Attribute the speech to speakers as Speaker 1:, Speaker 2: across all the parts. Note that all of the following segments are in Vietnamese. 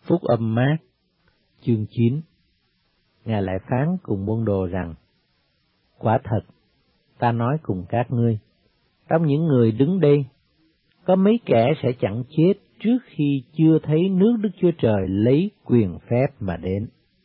Speaker 1: Phúc âm Mác, chương 9. Ngài lại phán cùng môn đồ rằng: Quả thật, ta nói cùng các ngươi, trong những người đứng đây, có mấy kẻ sẽ chẳng chết trước khi chưa thấy nước Đức Chúa Trời lấy quyền phép mà đến.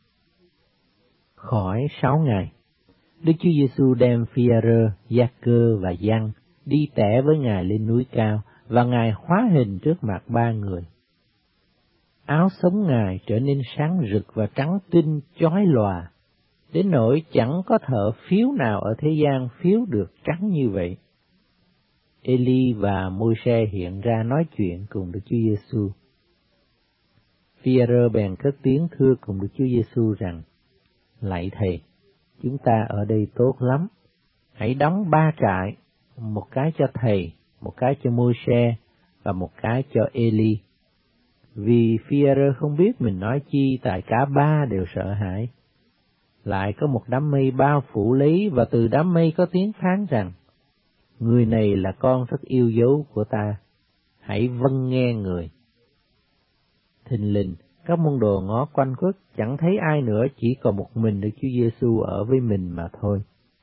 Speaker 1: Khỏi 6 ngày, Đức Chúa Giêsu đem Phi-a-rơ, Gia-cơ và Giăng đi tẻ với Ngài lên núi cao, và Ngài hóa hình trước mặt 3 người. Áo sống Ngài trở nên sáng rực và trắng tinh chói lòa, đến nỗi chẳng có thợ phiếu nào ở thế gian phiếu được trắng như vậy. Eli và Môi-se hiện ra nói chuyện cùng Đức Chúa Giêsu. Phi-a-rơ bèn cất tiếng thưa cùng Đức Chúa Giêsu rằng: Lạy Thầy, chúng ta ở đây tốt lắm. Hãy đóng 3 trại, một cái cho Thầy, một cái cho Môi-se và một cái cho Eli. Vì Phi-a-rơ không biết mình nói chi, tại cả 3 đều sợ hãi. Lại có một đám mây bao phủ lấy, và từ đám mây có tiếng phán rằng: Người này là con rất yêu dấu của ta, hãy vâng nghe người. Thình lình, các môn đồ ngó quanh quất, chẳng thấy ai nữa, chỉ còn một mình Đức Chúa Giêsu ở với mình mà thôi.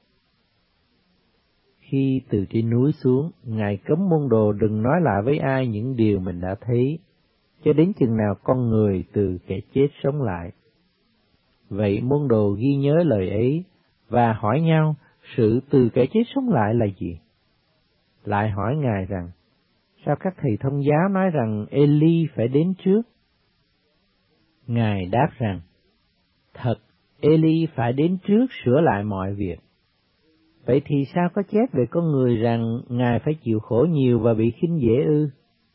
Speaker 1: Khi từ trên núi xuống, Ngài cấm môn đồ đừng nói lại với ai những điều mình đã thấy, cho đến chừng nào con người từ kẻ chết sống lại. Vậy môn đồ ghi nhớ lời ấy, và hỏi nhau sự từ kẻ chết sống lại là gì. Lại hỏi Ngài rằng: Sao các thầy thông giáo nói rằng Eli phải đến trước? Ngài đáp rằng: Thật, Eli phải đến trước sửa lại mọi việc. Vậy thì sao có chép về con người rằng Ngài phải chịu khổ nhiều và bị khinh dễ ư?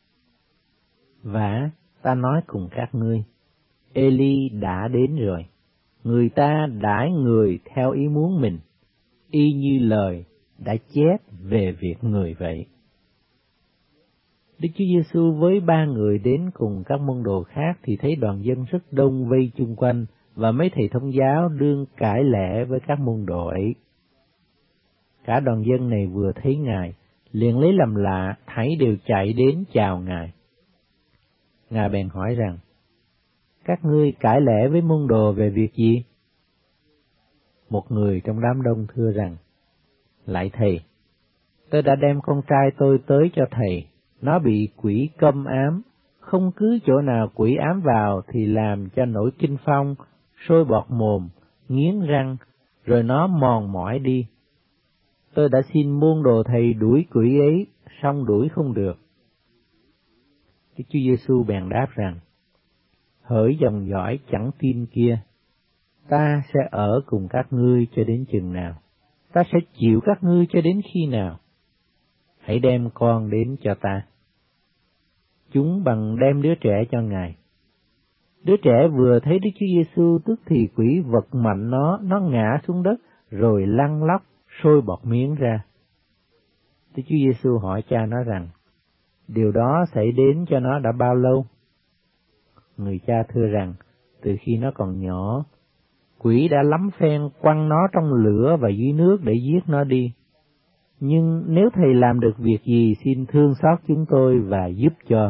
Speaker 1: Vả, ta nói cùng các ngươi, Eli đã đến rồi. Người ta đãi người theo ý muốn mình, y như lời đã chép về việc người vậy. Đức Chúa Giêsu với 3 người đến cùng các môn đồ khác thì thấy đoàn dân rất đông vây chung quanh, và mấy thầy thông giáo đương cãi lẽ với các môn đồ ấy. Cả đoàn dân này vừa thấy Ngài, liền lấy làm lạ, thảy đều chạy đến chào Ngài. Ngài bèn hỏi rằng: Các ngươi cãi lẽ với môn đồ về việc gì? Một người trong đám đông thưa rằng: Lạy Thầy, tôi đã đem con trai tôi tới cho Thầy, nó bị quỷ câm ám, không cứ chỗ nào quỷ ám vào thì làm cho nổi kinh phong, sôi bọt mồm, nghiến răng, rồi nó mòn mỏi đi. Tôi đã xin môn đồ Thầy đuổi quỷ ấy, song đuổi không được. Đức Chúa Giêsu bèn đáp rằng: Hỡi dòng dõi chẳng tin kia, ta sẽ ở cùng các ngươi cho đến chừng nào? Ta sẽ chịu các ngươi cho đến khi nào? Hãy đem con đến cho ta. Chúng bằng đem đứa trẻ cho Ngài. Đứa trẻ vừa thấy Đức Chúa Giêsu, tức thì quỷ vật mạnh nó ngã xuống đất, rồi lăn lóc, sôi bọt miếng ra. Đức Chúa Giêsu hỏi cha nó rằng: Điều đó xảy đến cho nó đã bao lâu? Người cha thưa rằng: Từ khi nó còn nhỏ, quỷ đã lắm phen quăng nó trong lửa và dưới nước để giết nó đi. Nhưng nếu Thầy làm được việc gì, xin thương xót chúng tôi và giúp cho.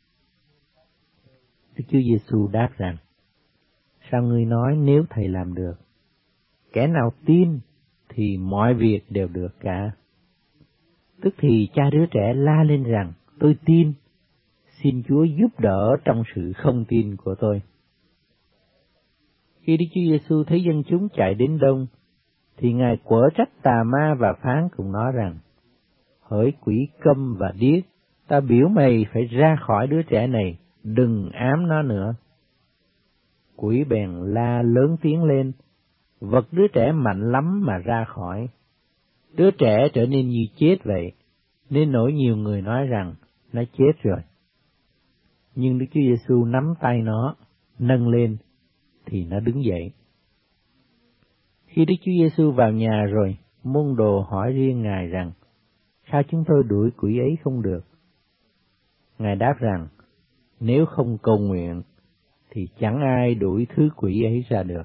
Speaker 1: Đức Chúa Giêsu đáp rằng: Sao ngươi nói nếu Thầy làm được? Kẻ nào tin thì mọi việc đều được cả. Tức thì cha đứa trẻ la lên rằng: Tôi tin, xin Chúa giúp đỡ trong sự không tin của tôi. Khi Đức Chúa Giêsu thấy dân chúng chạy đến đông, thì Ngài quở trách tà ma và phán cùng nó rằng: Hỡi quỷ câm và điếc, ta biểu mày phải ra khỏi đứa trẻ này, đừng ám nó nữa. Quỷ bèn la lớn tiếng lên, vật đứa trẻ mạnh lắm mà ra khỏi. Đứa trẻ trở nên như chết vậy, nên nỗi nhiều người nói rằng nó chết rồi. Nhưng Đức Chúa Giêsu nắm tay nó, nâng lên, thì nó đứng dậy. Khi Đức Chúa Giêsu vào nhà rồi, môn đồ hỏi riêng Ngài rằng: Sao chúng tôi đuổi quỷ ấy không được? Ngài đáp rằng: Nếu không cầu nguyện, thì chẳng ai đuổi thứ quỷ ấy ra được.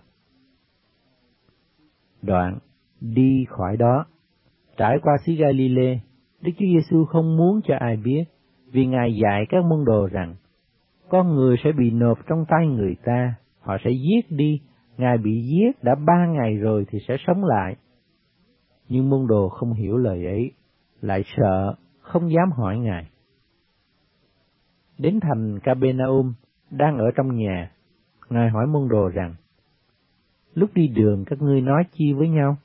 Speaker 1: Đoạn đi khỏi đó, trải qua xứ Ga-li-lê, Đức Chúa Giêsu không muốn cho ai biết, vì Ngài dạy các môn đồ rằng: con người sẽ bị nộp trong tay người ta, họ sẽ giết đi, Ngài bị giết đã 3 ngày rồi thì sẽ sống lại. Nhưng môn đồ không hiểu lời ấy, lại sợ, không dám hỏi Ngài. Đến thành Capernaum, đang ở trong nhà, Ngài hỏi môn đồ rằng, lúc đi đường các ngươi nói chi với nhau?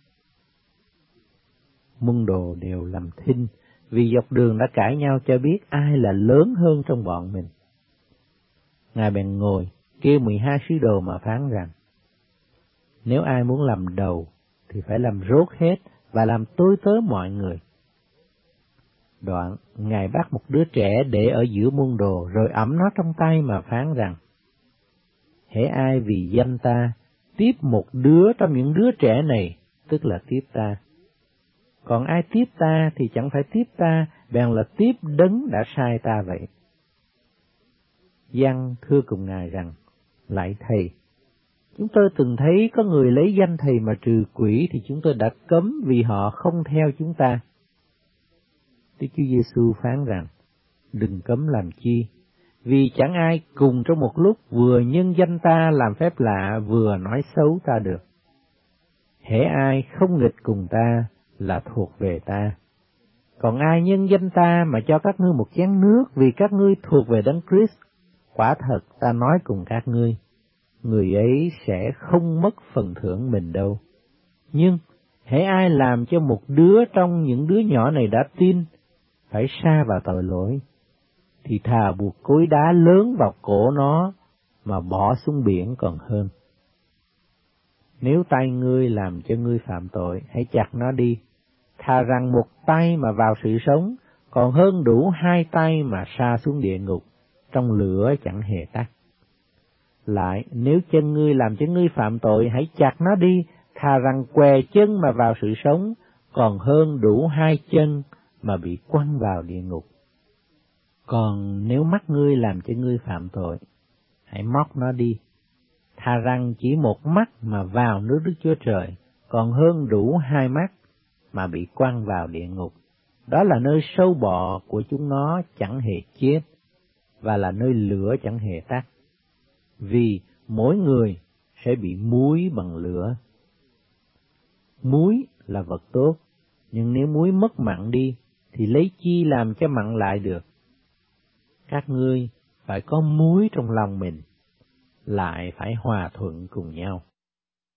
Speaker 1: Môn đồ đều làm thinh, vì dọc đường đã cãi nhau cho biết ai là lớn hơn trong bọn mình. Ngài bèn ngồi, kêu 12 sứ đồ mà phán rằng, nếu ai muốn làm đầu, thì phải làm rốt hết và làm tôi tớ mọi người. Đoạn, Ngài bắt một đứa trẻ để ở giữa môn đồ, rồi ẵm nó trong tay mà phán rằng, hễ ai vì danh ta, tiếp một đứa trong những đứa trẻ này, tức là tiếp ta. Còn ai tiếp ta thì chẳng phải tiếp ta, bèn là tiếp đấng đã sai ta vậy. Giăng thưa cùng Ngài rằng, lạy Thầy, chúng tôi từng thấy có người lấy danh Thầy mà trừ quỷ thì chúng tôi đã cấm vì họ không theo chúng ta. Đức Chúa Giêsu phán rằng, đừng cấm làm chi, vì chẳng ai cùng trong một lúc vừa nhân danh ta làm phép lạ vừa nói xấu ta được. Hễ ai không nghịch cùng ta là thuộc về ta. Còn ai nhân danh ta mà cho các ngươi một chén nước vì các ngươi thuộc về Đấng Christ, quả thật ta nói cùng các ngươi, người ấy sẽ không mất phần thưởng mình đâu. Nhưng hễ ai làm cho một đứa trong những đứa nhỏ này đã tin, phải sa vào tội lỗi, thì thà buộc cối đá lớn vào cổ nó mà bỏ xuống biển còn hơn. Nếu tay ngươi làm cho ngươi phạm tội, hãy chặt nó đi. Thà rằng một tay mà vào sự sống, còn hơn đủ 2 tay mà sa xuống địa ngục, trong lửa chẳng hề tắt. Lại, nếu chân ngươi làm cho ngươi phạm tội, hãy chặt nó đi. Thà rằng què chân mà vào sự sống, còn hơn đủ 2 chân mà bị quăng vào địa ngục. Còn nếu mắt ngươi làm cho ngươi phạm tội, hãy móc nó đi. Thà rằng chỉ một mắt mà vào nước Đức Chúa Trời, còn hơn đủ 2 mắt mà bị quăng vào địa ngục. Đó là nơi sâu bọ của chúng nó chẳng hề chết, và là nơi lửa chẳng hề tắt. Vì mỗi người sẽ bị muối bằng lửa. Muối là vật tốt, nhưng nếu muối mất mặn đi, thì lấy chi làm cho mặn lại được? Các ngươi phải có muối trong lòng mình, lại phải hòa thuận cùng nhau.